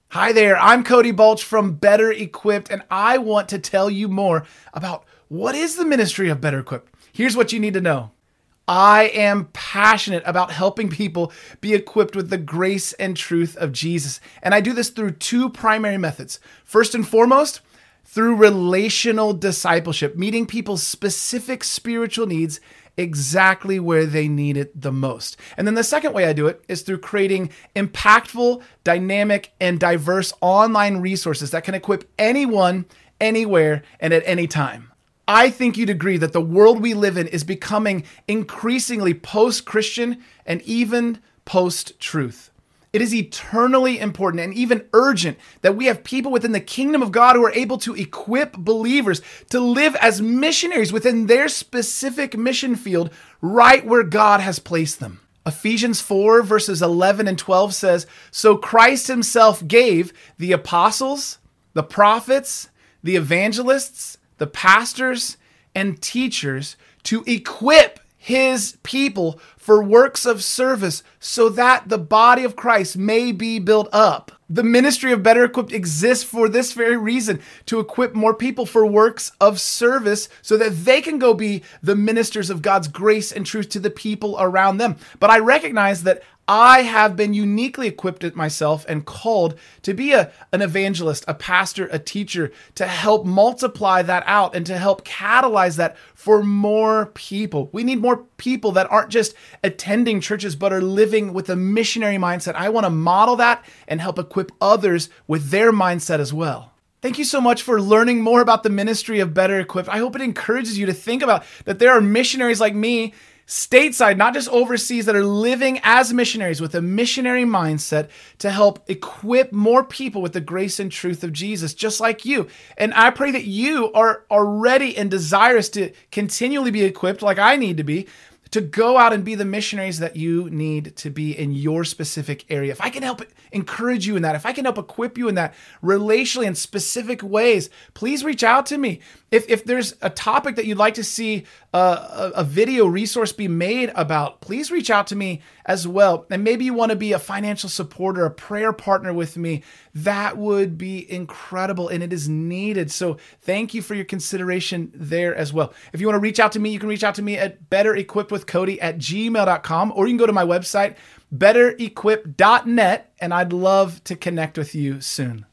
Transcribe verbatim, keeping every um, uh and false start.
Hi there, I'm Cody Balch from Better Equipped, and I want to tell you more about what is the ministry of Better Equipped. Here's what you need to know. I am passionate about helping people be equipped with the grace and truth of Jesus. And I do this through two primary methods. First and foremost, through relational discipleship, meeting people's specific spiritual needs exactly where they need it the most. And then the second way I do it is through creating impactful, dynamic, and diverse online resources that can equip anyone, anywhere, and at any time. I think you'd agree that the world we live in is becoming increasingly post-Christian and even post-truth. It is eternally important and even urgent that we have people within the kingdom of God who are able to equip believers to live as missionaries within their specific mission field right where God has placed them. Ephesians four verses eleven and twelve says, "So Christ himself gave the apostles, the prophets, the evangelists, the pastors, and teachers to equip his people for works of service so that the body of Christ may be built up." The ministry of Better Equipped exists for this very reason, to equip more people for works of service so that they can go be the ministers of God's grace and truth to the people around them. But I recognize that I have been uniquely equipped myself and called to be a, an evangelist, a pastor, a teacher, to help multiply that out and to help catalyze that for more people. We need more people that aren't just attending churches, but are living with a missionary mindset. I want to model that and help equip others with their mindset as well. Thank you so much for learning more about the ministry of Better Equipped. I hope it encourages you to think about that there are missionaries like me stateside, not just overseas, that are living as missionaries with a missionary mindset to help equip more people with the grace and truth of Jesus, just like you. And I pray that you are, are ready and desirous to continually be equipped, like I need to be, to go out and be the missionaries that you need to be in your specific area. If I can help encourage you in that, if I can help equip you in that relationally in specific ways, please reach out to me. If if there's a topic that you'd like to see uh, a, a video resource be made about, please reach out to me as well. And maybe you want to be a financial supporter, a prayer partner with me. That would be incredible, and it is needed. So thank you for your consideration there as well. If you want to reach out to me, you can reach out to me at betterequippedwithcody at gmail dot com, or you can go to my website, better equip dot net, and I'd love to connect with you soon.